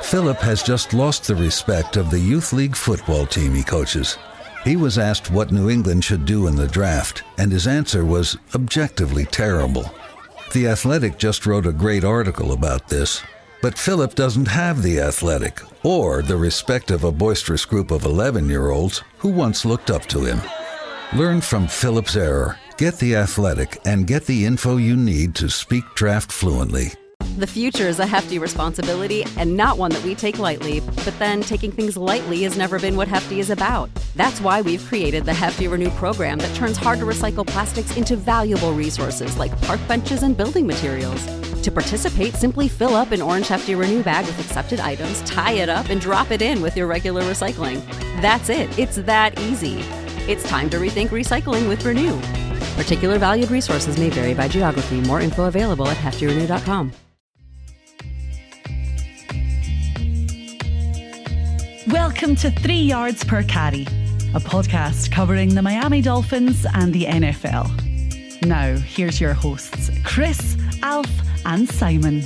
Philip has just lost the respect of the youth league football team he coaches. He was asked what New England should do in the draft, and his answer was objectively terrible. The Athletic just wrote a great article about this, but Philip doesn't have the Athletic or the respect of a boisterous group of 11-year-olds who once looked up to him. Learn from Philip's error, get the Athletic, and get the info you need to speak draft fluently. The future is a hefty responsibility and not one that we take lightly, but then taking things lightly has never been what Hefty is about. That's why we've created the Hefty Renew program that turns hard-to-recycle plastics into valuable resources like park benches and building materials. To participate, simply fill up an orange Hefty Renew bag with accepted items, tie it up, and drop it in with your regular recycling. That's it. It's that easy. It's time to rethink recycling with Renew. Particular valued resources may vary by geography. More info available at heftyrenew.com. Welcome to 3 Yards Per Carry, a podcast covering the Miami Dolphins and the NFL. Now, here's your hosts, Chris, Alf, and Simon.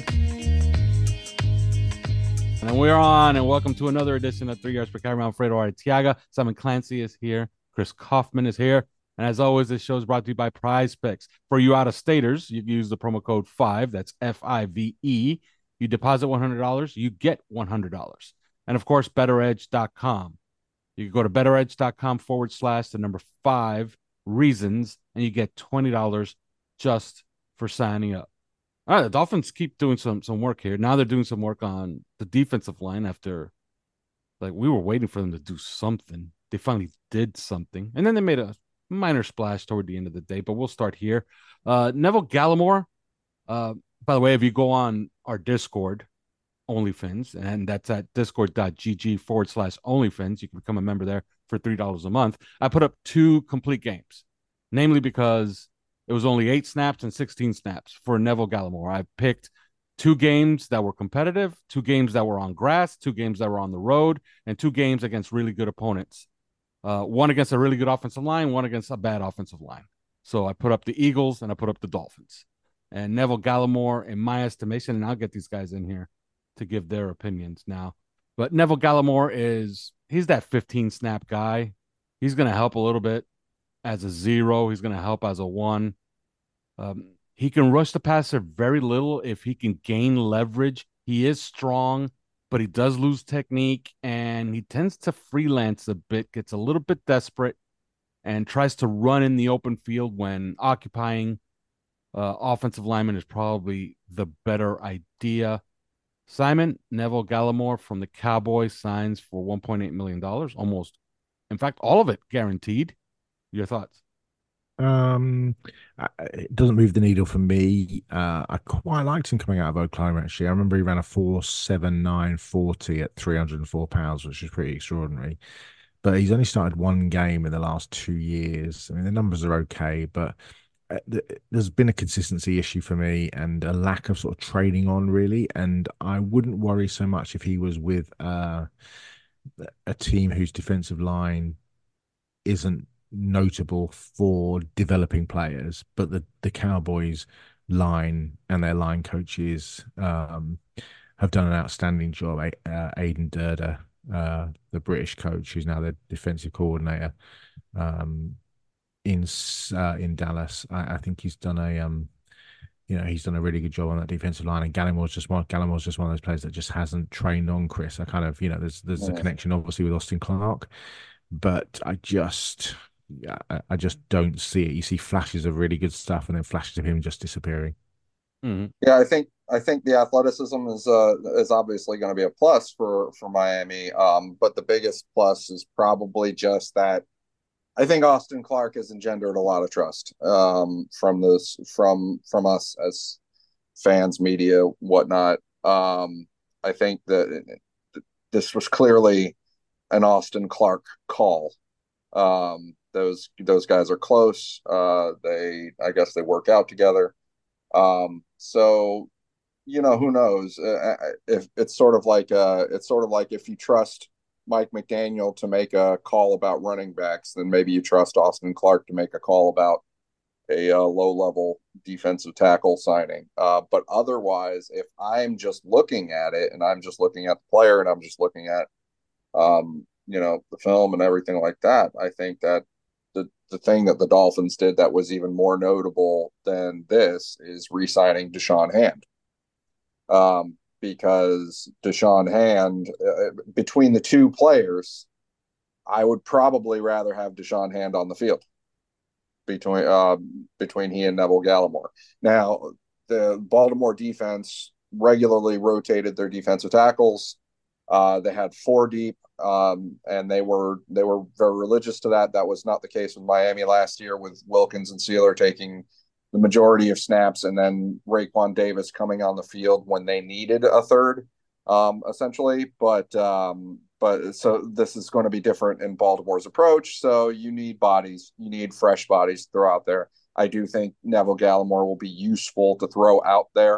And we're on, and welcome to another edition of 3 Yards Per Carry. I'm Alfredo Arteaga. Simon Clancy is here. Chris Kaufman is here. And as always, this show is brought to you by Prize Picks. For you out-of-staters, you can use the promo code 5, that's F-I-V-E. You deposit $100, you get $100. And of course, BetterEdge.com. You can go to BetterEdge.com/5 reasons, and you get $20 just for signing up. All right, the Dolphins keep doing some work here. Now they're doing some work on the defensive line after, we were waiting for them to do something. They finally did something. And then they made a minor splash toward the end of the day, but we'll start here. Neville Gallimore, by the way, if you go on our Discord, OnlyFans, and that's at discord.gg/OnlyFans. You can become a member there for $3 a month. I put up 2 complete games, namely because it was only 8 snaps and 16 snaps for Neville Gallimore. I picked 2 games that were competitive, 2 games that were on grass, 2 games that were on the road, and 2 games against really good opponents. One against a really good offensive line, one against a bad offensive line. So I put up the Eagles and I put up the Dolphins. And Neville Gallimore, in my estimation, and I'll get these guys in here to give their opinions now. But Neville Gallimore he's that 15 snap guy. He's going to help a little bit as a 0. He's going to help as a 1. He can rush the passer very little if he can gain leverage. He is strong, but he does lose technique, and he tends to freelance a bit, gets a little bit desperate, and tries to run in the open field when occupying offensive lineman is probably the better idea. Simon, Neville Gallimore from the Cowboys signs for $1.8 million, almost. In fact, all of it guaranteed. Your thoughts? It doesn't move the needle for me. I quite liked him coming out of Oklahoma, actually. I remember he ran a 4.79 40 at 304 pounds, which is pretty extraordinary. But he's only started 1 game in the last 2 years. I mean, the numbers are okay, but there's been a consistency issue for me and a lack of sort of training on, really. And I wouldn't worry so much if he was with a team whose defensive line isn't notable for developing players, but the Cowboys line and their line coaches have done an outstanding job. Aidan Durder, the British coach, who's now the defensive coordinator, in Dallas. I think he's done he's done a really good job on that defensive line. And Gallimore's just one of those players that just hasn't trained on Chris. I kind of, there's a connection obviously with Austin Clark, but I just don't see it. You see flashes of really good stuff and then flashes of him just disappearing. Mm-hmm. Yeah, I think the athleticism is obviously going to be a plus for Miami. But the biggest plus is probably just that I think Austin Clark has engendered a lot of trust from us as fans, media, whatnot. I think that this was clearly an Austin Clark call. Those guys are close. I guess they work out together. So who knows? If it's sort of like if you trust Mike McDaniel to make a call about running backs, then maybe you trust Austin Clark to make a call about a low-level defensive tackle signing. But otherwise, if I'm just looking at it and I'm just looking at the player and I'm just looking at the film and everything like that, I think that the thing that the Dolphins did that was even more notable than this is re-signing Da'Shawn Hand. Because Da'Shawn Hand, between the two players, I would probably rather have Da'Shawn Hand on the field between he and Neville Gallimore. Now, the Baltimore defense regularly rotated their defensive tackles. They had 4 deep, and they were very religious to that. That was not the case with Miami last year, with Wilkins and Sealer taking the majority of snaps, and then Raekwon Davis coming on the field when they needed a third, essentially. But so this is going to be different in Baltimore's approach. So you need bodies, you need fresh bodies to throw out there. I do think Neville Gallimore will be useful to throw out there.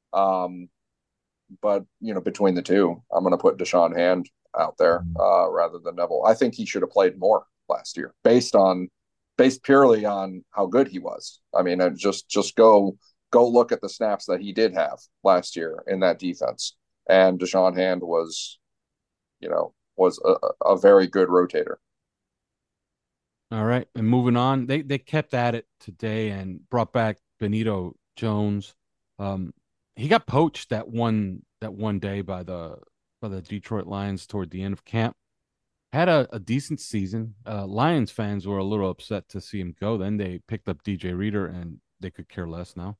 But between the two, I'm going to put Da'Shawn Hand out there rather than Neville. I think he should have played more last year, based purely on how good he was. I mean, just go look at the snaps that he did have last year in that defense, and Da'Shawn Hand was a very good rotator. All right, and moving on, they kept at it today and brought back Benito Jones. He got poached that one day by the Detroit Lions toward the end of camp. Had a decent season. Lions fans were a little upset to see him go. Then they picked up DJ Reader, and they could care less now.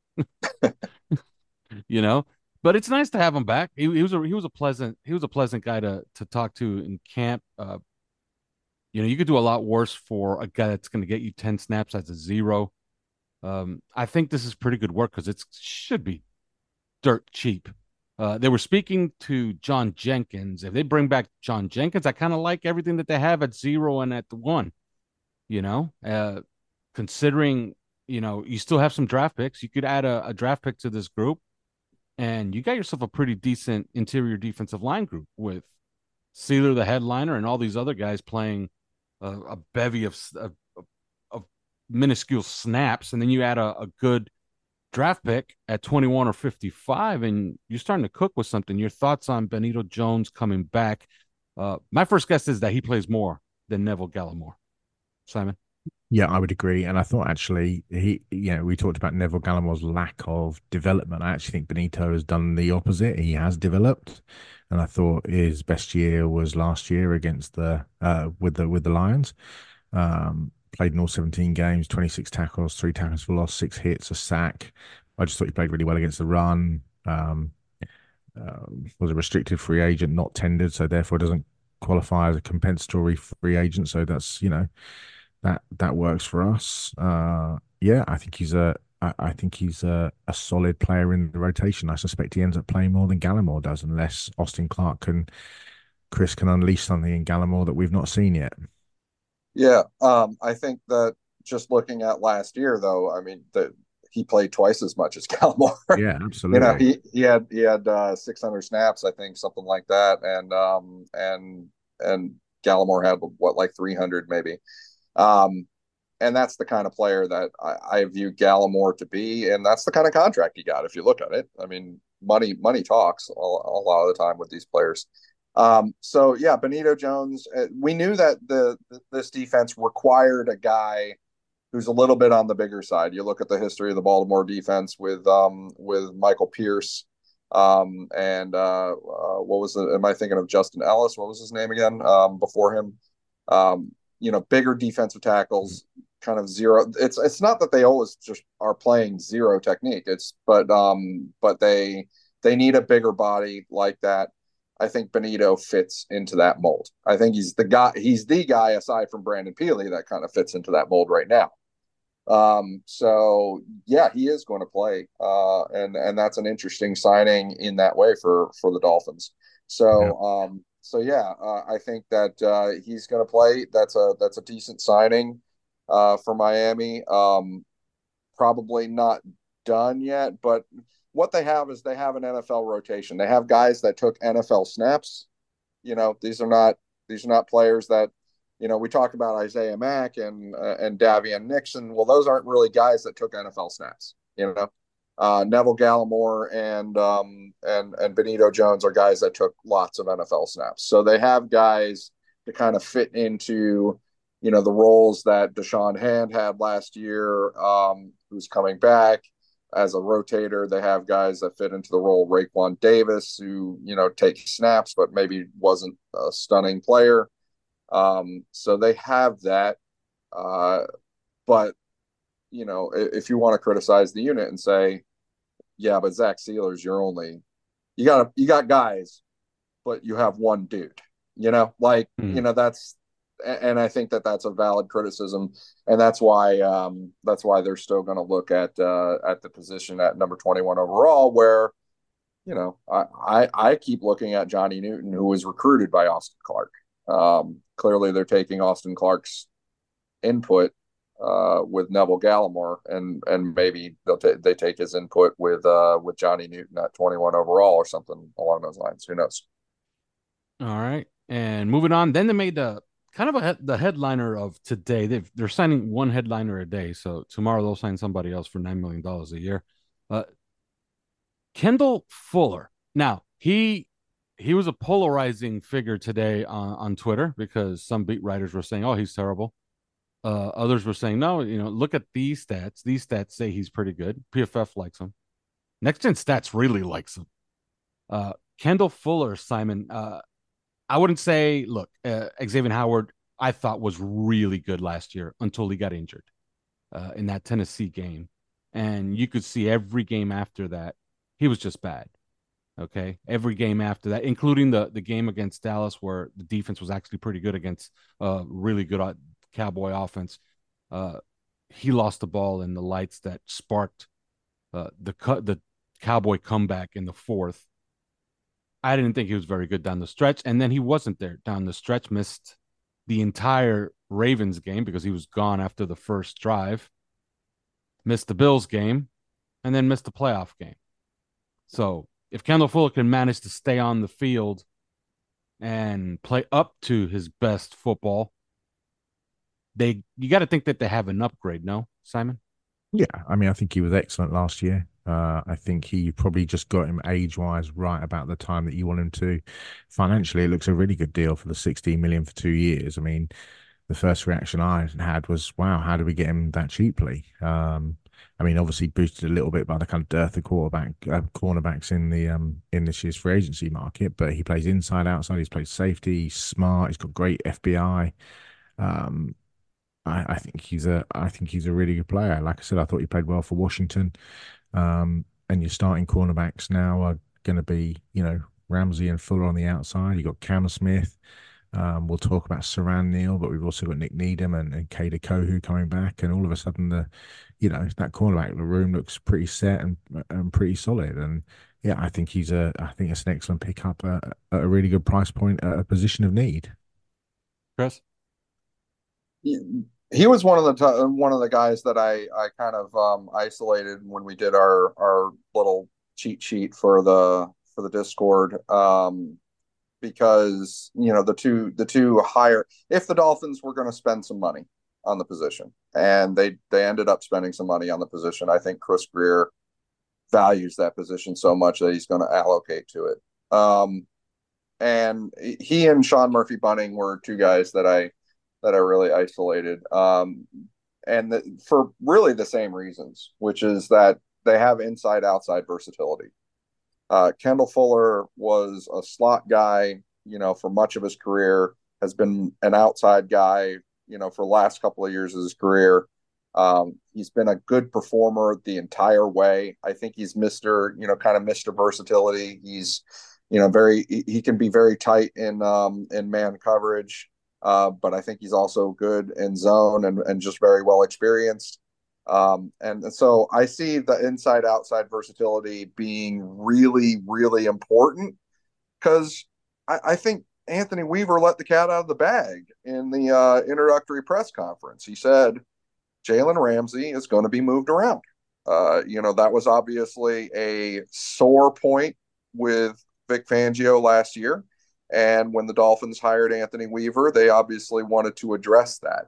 But it's nice to have him back. He was a pleasant guy to talk to in camp. You could do a lot worse for a guy that's going to get you 10 snaps as a 0. I think this is pretty good work because it should be dirt cheap. They were speaking to John Jenkins. If they bring back John Jenkins, I kind of like everything that they have at 0 and at the 1. Considering you still have some draft picks, you could add a draft pick to this group, and you got yourself a pretty decent interior defensive line group with Sealer, the headliner, and all these other guys playing a bevy of minuscule snaps, and then you add a good draft pick at 21 or 55, and you're starting to cook with something. Your thoughts on Benito Jones coming back? My first guess is that he plays more than Neville Gallimore. Simon? Yeah, I would agree. And I thought actually we talked about Neville Gallimore's lack of development. I actually think Benito has done the opposite. He has developed. And I thought his best year was last year against with the Lions. Played in all 17 games, 26 tackles, 3 tackles for loss, 6 hits, a sack. I just thought he played really well against the run. Was a restricted free agent, not tendered, so therefore doesn't qualify as a compensatory free agent. So that's that works for us. I think he's a solid player in the rotation. I suspect he ends up playing more than Gallimore does, unless Austin Clark Chris can unleash something in Gallimore that we've not seen yet. Yeah, I think that just looking at last year, though, I mean, he played twice as much as Gallimore. Yeah, absolutely. He had 600 snaps, I think, something like that, and Gallimore had like 300 maybe. And that's the kind of player that I view Gallimore to be, and that's the kind of contract he got. If you look at it, I mean, money talks a lot of the time with these players. So yeah, Benito Jones, we knew that this defense required a guy who's a little bit on the bigger side. You look at the history of the Baltimore defense with Michael Pierce, and what was it? Am I thinking of Justin Ellis? What was his name again? Before him, bigger defensive tackles, kind of zero. It's not that they always just are playing zero technique. But they need a bigger body like that. I think Benito fits into that mold. I think he's the guy aside from Brandon Peely that kind of fits into that mold right now. So yeah, he is going to play. And that's an interesting signing in that way for the Dolphins. So, I think that, he's going to play. That's a decent signing, for Miami. Probably not done yet, but what they have is they have an NFL rotation. They have guys that took NFL snaps. These are not players that we talk about Isaiah Mack and Davian Nixon. Well, those aren't really guys that took NFL snaps. Neville Gallimore and Benito Jones are guys that took lots of NFL snaps. So they have guys to kind of fit into, the roles that Deshaun Hand had last year, who's coming back as a rotator. They have guys that fit into the role of Raekwon Davis, who, takes snaps, but maybe wasn't a stunning player. So they have that. But, if you want to criticize the unit and say, yeah, but Zach Sealer's you got guys, but you have one dude, that's, and I think that's a valid criticism. And that's why they're still going to look at the position at number 21 overall, where, I keep looking at Johnny Newton, who was recruited by Austin Clark. Clearly they're taking Austin Clark's input with Neville Gallimore, and maybe they take his input with Johnny Newton at 21 overall or something along those lines. Who knows? All right, and moving on. Then they made the kind of the headliner of today. They're signing one headliner a day. So tomorrow they'll sign somebody else for $9 million a year. Kendall Fuller. Now he was a polarizing figure today on Twitter, because some beat writers were saying, "Oh, he's terrible." Others were saying, "No, look at these stats. These stats say he's pretty good. PFF likes him. Next Gen Stats really likes him." Kendall Fuller, Simon. I wouldn't say, look, Xavier Howard, I thought was really good last year until he got injured in that Tennessee game. And you could see every game after that, he was just bad. Okay. Every game after that, including the game against Dallas, where the defense was actually pretty good against really good Cowboy offense. He lost the ball in the lights that sparked the Cowboy comeback in the fourth. I didn't think he was very good down the stretch. And then he wasn't there down the stretch, missed the entire Ravens game because he was gone after the first drive, missed the Bills game, and then missed the playoff game. So if Kendall Fuller can manage to stay on the field and play up to his best football, you got to think that they have an upgrade, no, Simon? Yeah, I mean, I think he was excellent last year. I think he probably just got him age-wise right about the time that you want him to. Financially, it looks a really good deal for the $16 million for 2 years. I mean, the first reaction I had was, wow, how do we get him that cheaply? I mean, obviously boosted a little bit by the kind of dearth of cornerbacks in this year's free agency market, but he plays inside, outside. He's played safety. He's smart. He's got great FBI. I think he's a really good player. Like I said, I thought he played well for Washington. And your starting cornerbacks now are going to be, Ramsey and Fuller on the outside. You got Cam Smith. We'll talk about Saran Neal, but we've also got Nick Needham and Kader Kohu coming back, and all of a sudden that cornerback room looks pretty set and pretty solid. And yeah, I think it's an excellent pickup at a really good price point at a position of need. Chris? He was one of the guys that I kind of isolated when we did our little cheat sheet for the Discord, because the two higher, if the Dolphins were going to spend some money on the position, and they ended up spending some money on the position, I think Chris Grier values that position so much that he's going to allocate to it. And he and Sean Murphy-Bunting were two guys that I really isolated, for really the same reasons, which is that they have inside-outside versatility. Kendall Fuller was a slot guy, for much of his career, has been an outside guy, for the last couple of years of his career. He's been a good performer the entire way. I think he's Mr. Versatility. He's, he can be very tight in man coverage. But I think he's also good in zone and just very well experienced. And so I see the inside-outside versatility being really, really important, because I think Anthony Weaver let the cat out of the bag in the introductory press conference. He said Jalen Ramsey is going to be moved around. That was obviously a sore point with Vic Fangio last year. And when the Dolphins hired Anthony Weaver, they obviously wanted to address that.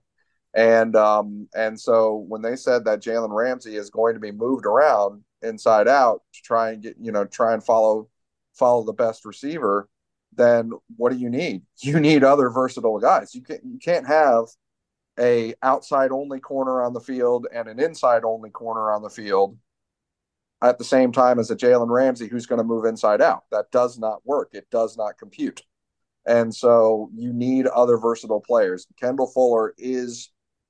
And so when they said that Jalen Ramsey is going to be moved around inside out to try and try and follow the best receiver, then what do you need? You need other versatile guys. You can't have a outside only corner on the field and an inside only corner on the field at the same time as a Jalen Ramsey who's going to move inside out. That does not work. It does not compute. And so you need other versatile players. Kendall Fuller is,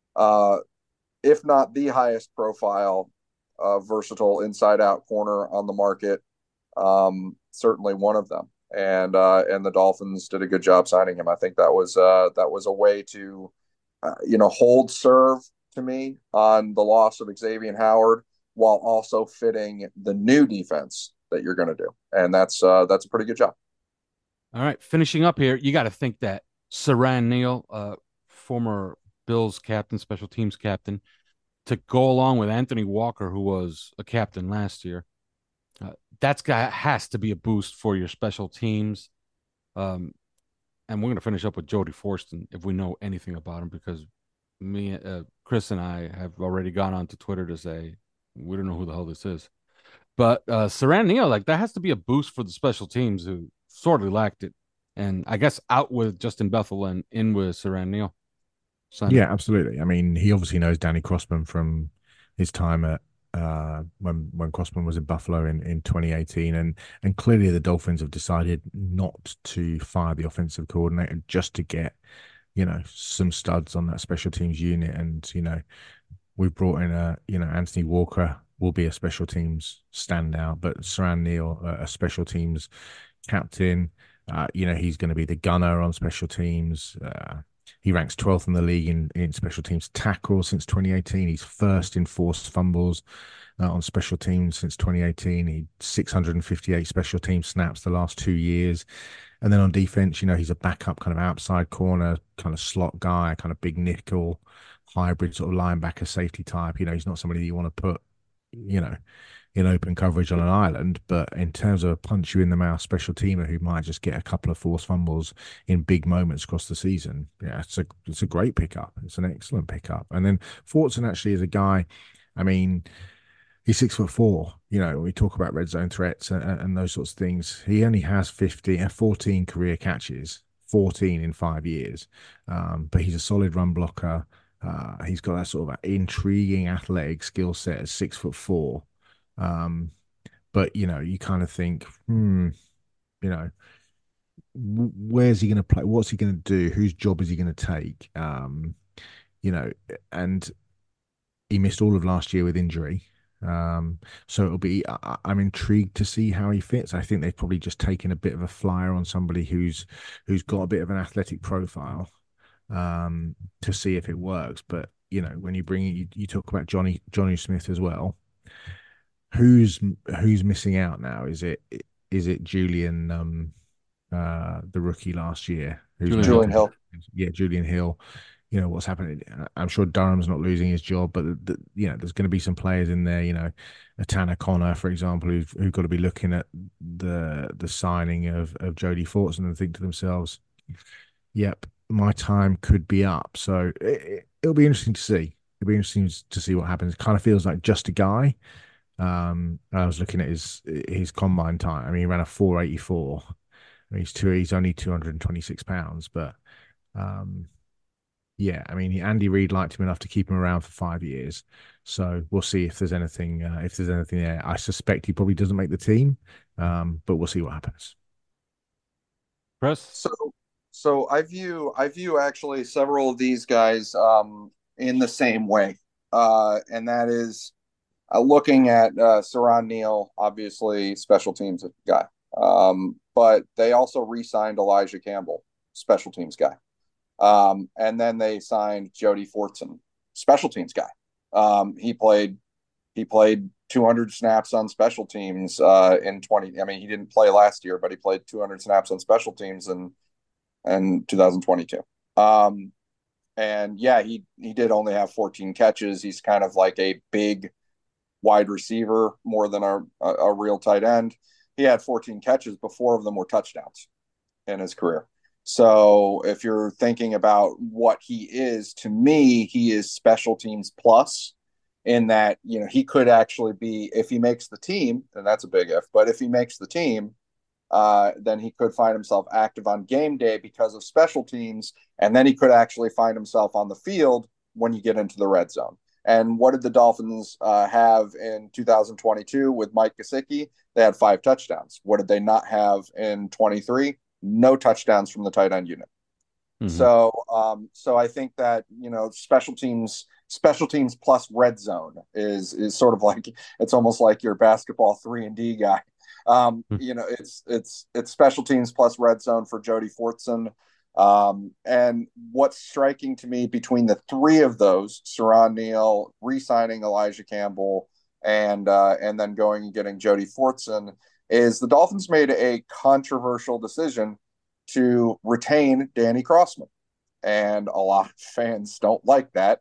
if not the highest profile, versatile inside out corner on the market. Certainly one of them. And the Dolphins did a good job signing him. I think that was a way to, hold serve to me on the loss of Xavier Howard while also fitting the new defense that you're going to do. And that's a pretty good job. All right, finishing up here, you got to think that Siran Neal, former Bills captain, special teams captain, to go along with Anthony Walker, who was a captain last year, that guy has to be a boost for your special teams. And we're going to finish up with Jody Fortson if we know anything about him, because Chris and I have already gone on to Twitter to say we don't know who the hell this is. But Siran Neal, that has to be a boost for the special teams who sorely lacked it. And I guess out with Justin Bethel and in with Siran Neal. Yeah, absolutely. I mean, he obviously knows Danny Crossman from his time at when Crossman was in Buffalo in 2018, and clearly the Dolphins have decided not to fire the offensive coordinator just to get some studs on that special teams unit. And we've brought in Anthony Walker will be a special teams standout, but Siran Neal, a special teams captain, he's going to be the gunner on special teams. He ranks 12th in the league in special teams tackles since 2018. He's first in forced fumbles on special teams since 2018. He 658 special team snaps the last 2 years. And then on defense, he's a backup kind of outside corner, kind of slot guy, kind of big nickel, hybrid sort of linebacker safety type. He's not somebody that you want to put, in open coverage on an island, but in terms of a punch you in the mouth special teamer who might just get a couple of forced fumbles in big moments across the season, it's a great pickup. It's an excellent pickup. And then Fortson actually is a guy, I mean, he's 6'4". We talk about red zone threats and those sorts of things. He only has 14 career catches, 14 in 5 years, but he's a solid run blocker. He's got that sort of intriguing athletic skill set at 6'4". But you kind of think, where's he going to play? What's he going to do? Whose job is he going to take? And he missed all of last year with injury. So it'll be, I'm intrigued to see how he fits. I think they've probably just taken a bit of a flyer on somebody who's got a bit of an athletic profile, to see if it works. But, when you bring it, you talk about Johnny Smith as well. Who's missing out now? Is it Julian, the rookie last year? Julian Hill. Yeah, Julian Hill. What's happening? I'm sure Durham's not losing his job, but there's going to be some players in there. A Tanner Connor, for example, who've got to be looking at the signing of Jody Fortson and think to themselves, "Yep, my time could be up." So it'll be interesting to see. It'll be interesting to see what happens. It kind of feels like just a guy. I was looking at his combine time. I mean, he ran a 4.84. He's only 226 pounds, but Andy Reid liked him enough to keep him around for 5 years. So we'll see if there's anything there. I suspect he probably doesn't make the team, but we'll see what happens. Chris? So I view actually several of these guys in the same way, and that is. Looking at Siran Neal, obviously special teams guy, but they also re-signed Elijah Campbell, special teams guy, and then they signed Jody Fortson, special teams guy. He played 200 snaps on special teams in 20. I mean, he didn't play last year, but he played 200 snaps on special teams in 2022. And yeah, he did only have 14 catches. He's kind of like a big wide receiver more than a real tight end. He had 14 catches, but 4 of them were touchdowns. in his career. So if you're thinking about what he is, to me, he is special teams plus, in that, he could actually be, if he makes the team, and that's a big if, but if he makes the team, then he could find himself active on game day because of special teams, and then he could actually find himself on the field when you get into the red zone. And what did the Dolphins have in 2022 with Mike Gesicki? They had 5 touchdowns. What did they not have in 23? No touchdowns from the tight end unit. Mm-hmm. So I think that, special teams plus red zone is sort of like, it's almost like your basketball 3-and-D guy. It's special teams plus red zone for Jody Fortson. And what's striking to me between the 3 of those, Siran Neal, re-signing Elijah Campbell, and then going and getting Jody Fortson, is the Dolphins made a controversial decision to retain Danny Crossman. And a lot of fans don't like that.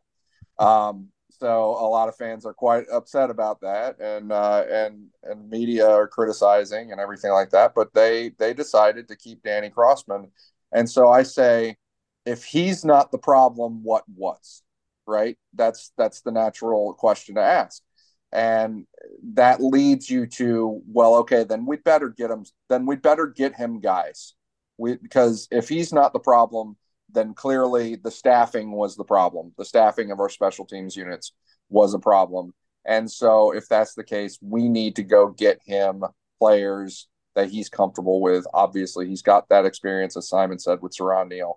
So a lot of fans are quite upset about that, and media are criticizing and everything like that. But they decided to keep Danny Crossman. And so I say, if he's not the problem, what was? Right? That's the natural question to ask. And that leads you to, well, okay, then we'd better get him. Then we'd better get him guys. Because if he's not the problem, then clearly the staffing was the problem. The staffing of our special teams units was a problem. And so if that's the case, we need to go get him players that he's comfortable with. Obviously, he's got that experience, as Simon said, with Siran Neal.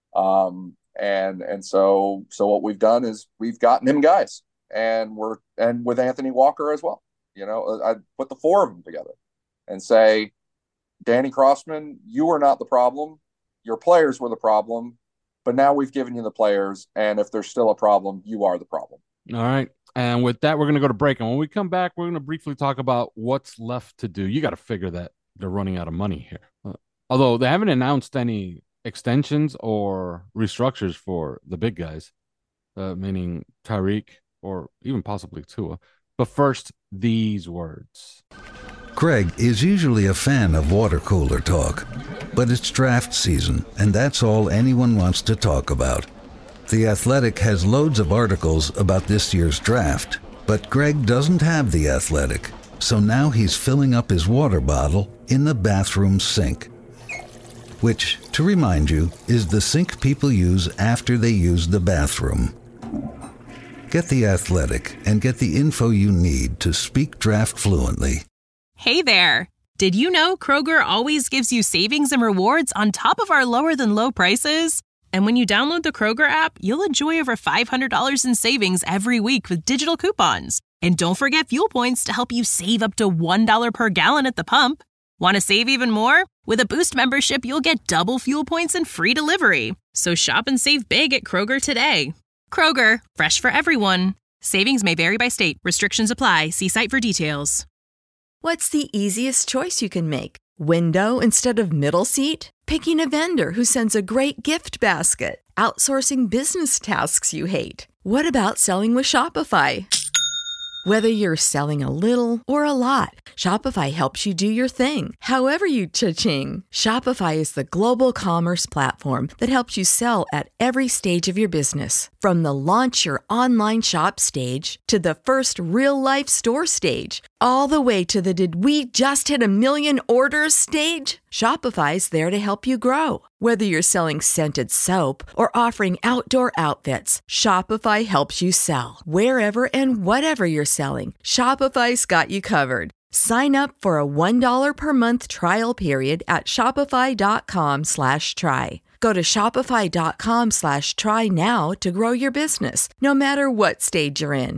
And so what we've done is we've gotten him guys. And with Anthony Walker as well. I put the 4 of them together and say, Danny Crossman, you are not the problem. Your players were the problem. But now we've given you the players, and if there's still a problem, you are the problem. All right. And with that, we're going to go to break. And when we come back, we're going to briefly talk about what's left to do. You got to figure that they're running out of money here. Although they haven't announced any extensions or restructures for the big guys, meaning Tyreek or even possibly Tua. But first, these words. Greg is usually a fan of water cooler talk, but it's draft season, and that's all anyone wants to talk about. The Athletic has loads of articles about this year's draft, but Greg doesn't have The Athletic, so now he's filling up his water bottle in the bathroom sink. Which, to remind you, is the sink people use after they use the bathroom. Get The Athletic and get the info you need to speak draft fluently. Hey there! Did you know Kroger always gives you savings and rewards on top of our lower-than-low prices? And when you download the Kroger app, you'll enjoy over $500 in savings every week with digital coupons. And don't forget fuel points to help you save up to $1 per gallon at the pump. Want to save even more? With a Boost membership, you'll get double fuel points and free delivery. So shop and save big at Kroger today. Kroger, fresh for everyone. Savings may vary by state. Restrictions apply. See site for details. What's the easiest choice you can make? Window instead of middle seat? Picking a vendor who sends a great gift basket? Outsourcing business tasks you hate? What about selling with Shopify? Whether you're selling a little or a lot, Shopify helps you do your thing, however you cha-ching. Shopify is the global commerce platform that helps you sell at every stage of your business. From the launch your online shop stage to the first real-life store stage, all the way to the did we just hit 1 million orders stage. Shopify's there to help you grow. Whether you're selling scented soap or offering outdoor outfits, Shopify helps you sell. Wherever and whatever you're selling, Shopify's got you covered. Sign up for a $1 per month trial period at shopify.com/try. Go to shopify.com/try now to grow your business, no matter what stage you're in.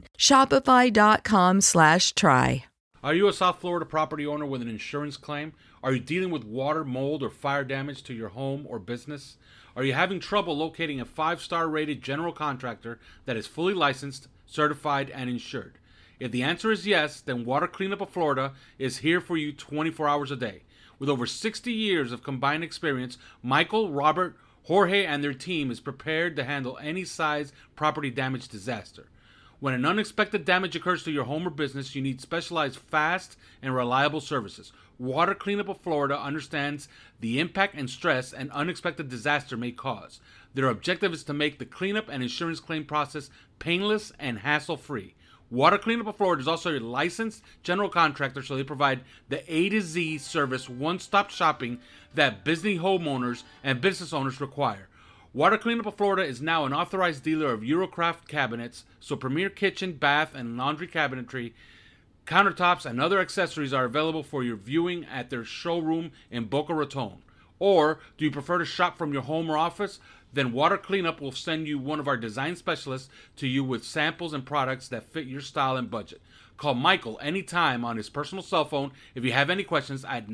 Shopify.com/try. Are you a South Florida property owner with an insurance claim? Are you dealing with water, mold, or fire damage to your home or business? Are you having trouble locating a 5-star rated general contractor that is fully licensed, certified, and insured? If the answer is yes, then Water Cleanup of Florida is here for you 24 hours a day. With over 60 years of combined experience, Michael, Robert, Jorge, and their team is prepared to handle any size property damage disaster. When an unexpected damage occurs to your home or business, you need specialized, fast, and reliable services. Water Cleanup of Florida understands the impact and stress an unexpected disaster may cause. Their objective is to make the cleanup and insurance claim process painless and hassle-free. Water Cleanup of Florida is also a licensed general contractor, so they provide the A to Z service, one-stop shopping that Disney homeowners and business owners require. Water Cleanup of Florida is now an authorized dealer of Eurocraft cabinets, so premier kitchen, bath, and laundry cabinetry, countertops, and other accessories are available for your viewing at their showroom in Boca Raton. Or, do you prefer to shop from your home or office? Then Water Cleanup will send you one of our design specialists to you with samples and products that fit your style and budget. Call Michael anytime on his personal cell phone if you have any questions at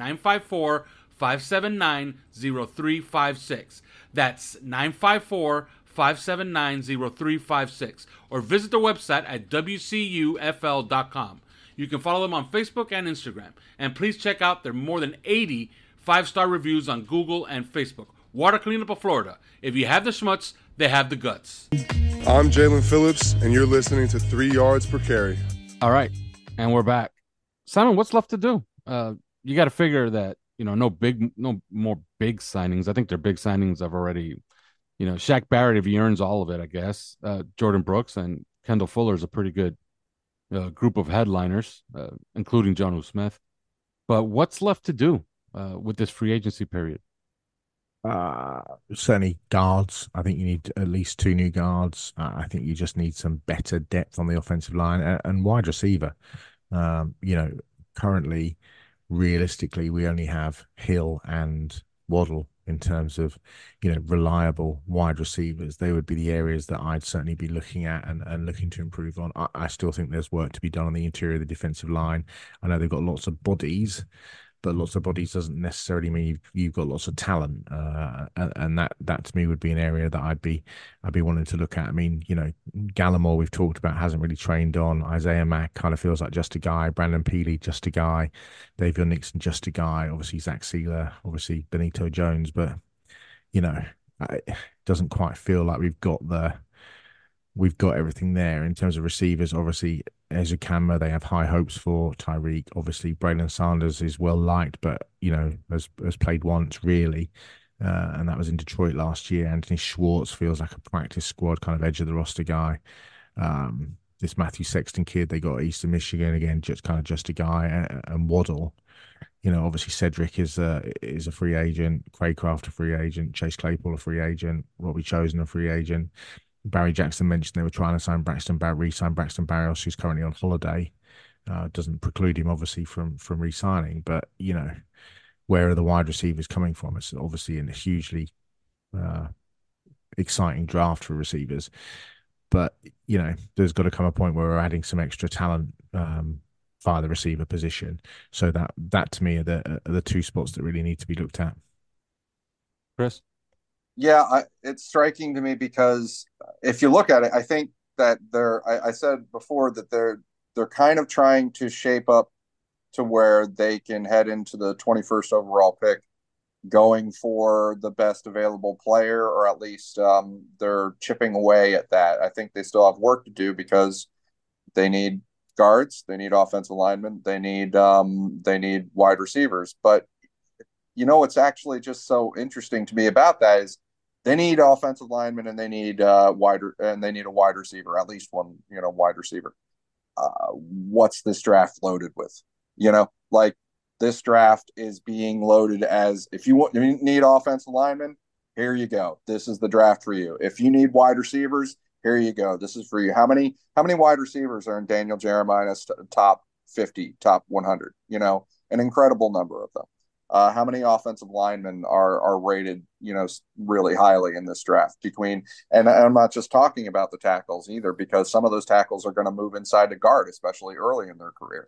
954-579-0356. That's 954-579-0356. Or visit their website at wcufl.com. You can follow them on Facebook and Instagram. And please check out their more than 80 5-star reviews on Google and Facebook. Water Cleanup of Florida. If you have the schmutz, they have the guts. I'm Jalen Phillips, and you're listening to 3 Yards Per Carry. All right, and we're back. Simon, what's left to do? You got to figure that, no more big signings. I think their big signings have already, Shaq Barrett, if he earns all of it, I guess. Jordan Brooks and Kendall Fuller is a pretty good group of headliners, including Jonnu Smith. But what's left to do with this free agency period? Certainly guards. I think you need at least 2 new guards. I think you just need some better depth on the offensive line and wide receiver. Currently, realistically, we only have Hill and Waddle in terms of, reliable wide receivers. They would be the areas that I'd certainly be looking at and looking to improve on. I still think there's work to be done on the interior of the defensive line. I know they've got lots of bodies, but lots of bodies doesn't necessarily mean you've got lots of talent, and that to me would be an area that I'd be wanting to look at. I mean, Gallimore we've talked about hasn't really trained on. Isaiah Mack kind of feels like just a guy. Brandon Peely just a guy. Davion Nixon just a guy. Obviously Zach Sealer, obviously Benito Jones, but it doesn't quite feel like we've got everything there in terms of receivers. Obviously, Ezra Kamara, they have high hopes for. Tyreek, obviously, Braylon Sanders is well liked, but has played once really, and that was in Detroit last year. Anthony Schwartz feels like a practice squad kind of edge of the roster guy. This Matthew Sexton kid they got at Eastern Michigan, again, just a guy, and Waddle. Obviously Cedric is a free agent, Craycraft a free agent, Chase Claypool a free agent, Robbie Chosen a free agent. Barry Jackson mentioned they were trying to sign re-sign Braxton Barrios, who's currently on holiday. Doesn't preclude him, obviously, from re-signing. But, where are the wide receivers coming from? It's obviously in a hugely exciting draft for receivers. But, there's got to come a point where we're adding some extra talent via the receiver position. So that to me are the 2 spots that really need to be looked at. Chris? Yeah, it's striking to me because if you look at it, I think that I said before that they're kind of trying to shape up to where they can head into the 21st overall pick going for the best available player, or at least they're chipping away at that. I think they still have work to do because they need guards, they need offensive linemen, they need wide receivers. But what's actually just so interesting to me about that is they need offensive linemen and they need a wide receiver, at least one, wide receiver. What's this draft loaded with? This draft is being loaded as, if you need offensive linemen, here you go. This is the draft for you. If you need wide receivers, here you go. This is for you. How many wide receivers are in Daniel Jeremiah's top 50, top 100? An incredible number of them. How many offensive linemen are rated, really highly in this draft and I'm not just talking about the tackles either, because some of those tackles are going to move inside to guard, especially early in their career.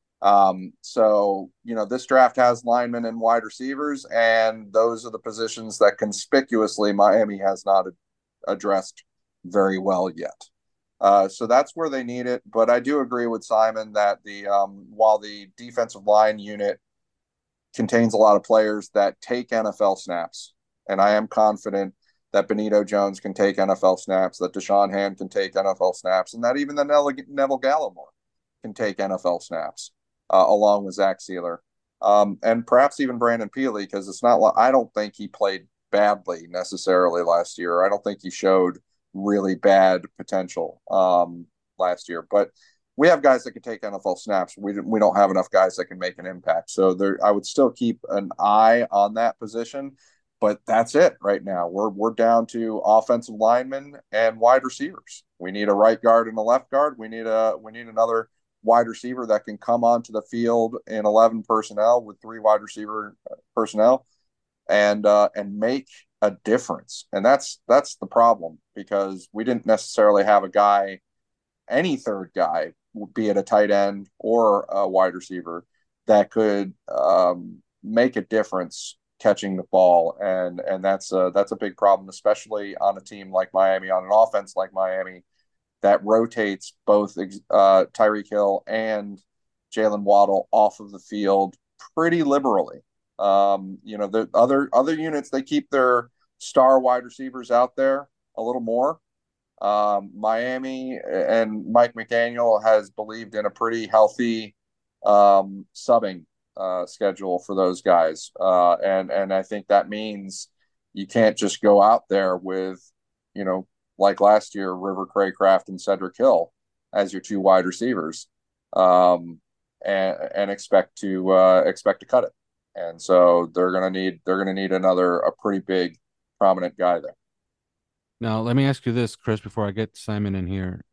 So, this draft has linemen and wide receivers, and those are the positions that conspicuously Miami has not addressed very well yet. So that's where they need it. But I do agree with Simon that while the defensive line unit contains a lot of players that take NFL snaps, and I am confident that Benito Jones can take NFL snaps, that Deshaun Hand can take NFL snaps, and that even the Neville Gallimore can take NFL snaps, along with Zach Sealer. And perhaps even Brandon Peely, because it's not I don't think he played badly necessarily last year. I don't think he showed really bad potential last year. But we have guys that can take NFL snaps. We don't have enough guys that can make an impact. So I would still keep an eye on that position. But that's it right now. We're down to offensive linemen and wide receivers. We need a right guard and a left guard. We need another wide receiver that can come onto the field in 11 personnel with 3 wide receiver personnel and make a difference. And that's the problem, because we didn't necessarily have a guy, any third guy, be it a tight end or a wide receiver, that could make a difference catching the ball, and that's a big problem, especially on a team like Miami, on an offense like Miami that rotates both Tyreek Hill and Jalen Waddle off of the field pretty liberally. The other units, they keep their star wide receivers out there a little more. Miami and Mike McDaniel has believed in a pretty healthy subbing schedule for those guys. And I think that means you can't just go out there with, like last year, River Craycraft and Cedric Hill as your 2 wide receivers, and expect to cut it. And so they're gonna need a pretty big prominent guy there. Now, let me ask you this, Chris, before I get Simon in here.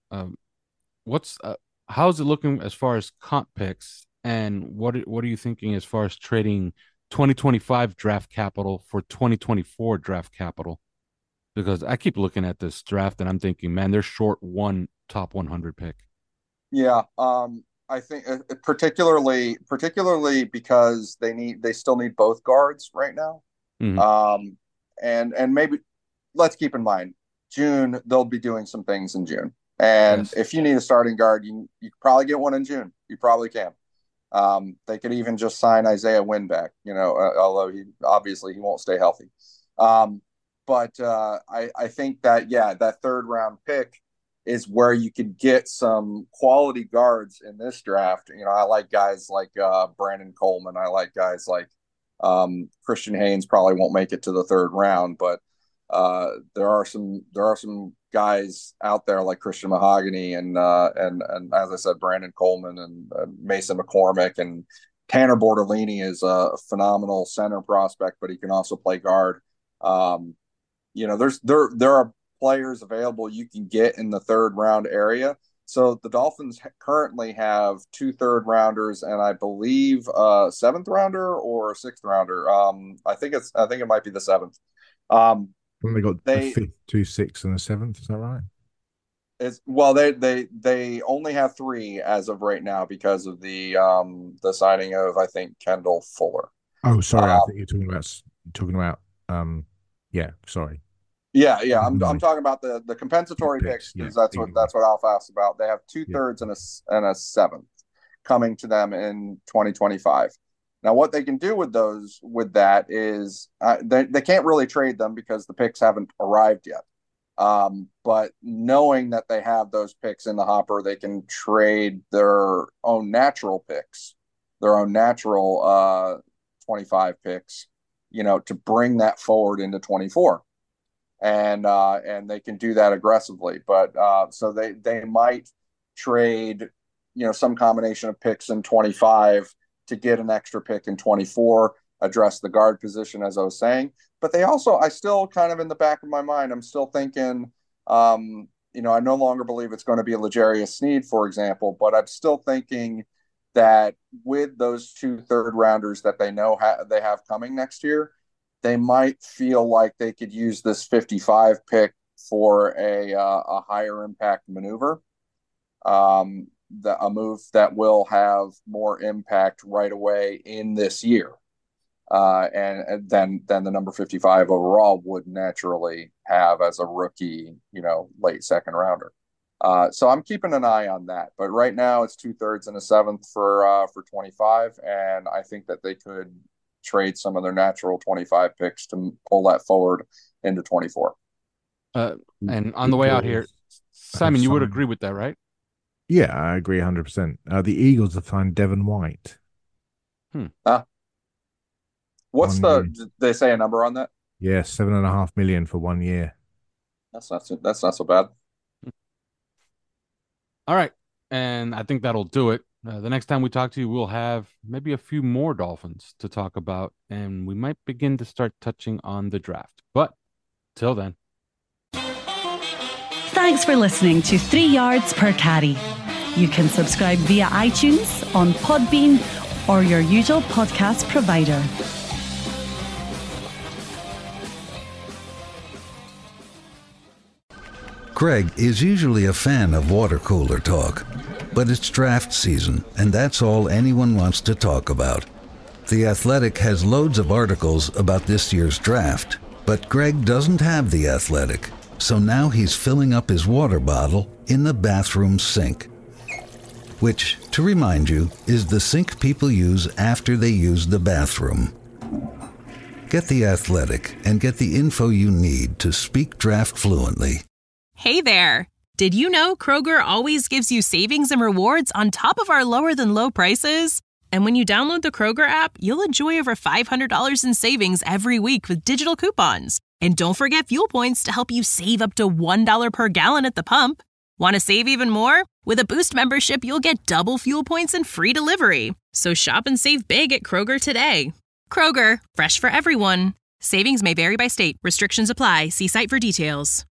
How's it looking as far as comp picks? And what are you thinking as far as trading 2025 draft capital for 2024 draft capital? Because I keep looking at this draft and I'm thinking, man, they're short one top 100 pick. Yeah, I think particularly because they still need both guards right now. Mm-hmm. And maybe let's keep in mind, June, they'll be doing some things in June. And yes, if you need a starting guard, you can probably get one in June. You probably can. They could even just sign Isaiah Wynn back, although he won't stay healthy. But I think that, that 3rd round pick is where you could get some quality guards in this draft. I like guys like Brandon Coleman. I like guys like Christian Haynes. Probably won't make it to the 3rd round, but there are some guys out there like Christian Mahogany and as I said, Brandon Coleman and Mason McCormick, and Tanner Bortolini is a phenomenal center prospect, but he can also play guard. There are players available you can get in the 3rd round area. So the Dolphins currently have 2 3rd rounders and I believe a 7th rounder or a 6th rounder. I think it might be the 7th. They got the 5th, 2 6th, and the 7th. Is that right? They only have 3 as of right now because of the signing of, I think, Kendall Fuller. Oh, sorry, I think you're talking about. Yeah, sorry. Yeah. I'm talking about the compensatory picks, because that's what Alf asked about. They have 2 thirds and a 7th coming to them in 2025. Now, what they can do with that is they can't really trade them because the picks haven't arrived yet. But knowing that they have those picks in the hopper, they can trade their own natural picks, their own natural 25 picks, to bring that forward into 24. And they can do that aggressively. But so they might trade, some combination of picks in 25 to get an extra pick in 24, address the guard position, as I was saying. But I still kind of in the back of my mind, I'm still thinking, I no longer believe it's going to be a L'Jarius Sneed, for example, but I'm still thinking that with those 2 3rd rounders that they know they have coming next year, they might feel like they could use this 55 pick for a higher impact maneuver. A move that will have more impact right away in this year, and then the number 55 overall would naturally have as a rookie, late 2nd rounder. So I'm keeping an eye on that. But right now it's 2 3rds and a 7th for 25, and I think that they could trade some of their natural 25 picks to pull that forward into 24. And on the way out here, Simon, you would agree with that, right? Yeah, I agree 100%. The Eagles have signed Devin White. What's did they say a number on that? Yeah, $7.5 million for 1 year. That's not so bad. All right. And I think that'll do it. The next time we talk to you, we'll have maybe a few more Dolphins to talk about, and we might begin to start touching on the draft. But till then. Thanks for listening to 3 Yards Per Carry. You can subscribe via iTunes, on Podbean, or your usual podcast provider. Greg is usually a fan of water cooler talk, but it's draft season, and that's all anyone wants to talk about. The Athletic has loads of articles about this year's draft, but Greg doesn't have The Athletic, so now he's filling up his water bottle in the bathroom sink. Which, to remind you, is the sink people use after they use the bathroom. Get The Athletic and get the info you need to speak draft fluently. Hey there! Did you know Kroger always gives you savings and rewards on top of our lower-than-low prices? And when you download the Kroger app, you'll enjoy over $500 in savings every week with digital coupons. And don't forget fuel points to help you save up to $1 per gallon at the pump. Want to save even more? With a Boost membership, you'll get double fuel points and free delivery. So shop and save big at Kroger today. Kroger, fresh for everyone. Savings may vary by state. Restrictions apply. See site for details.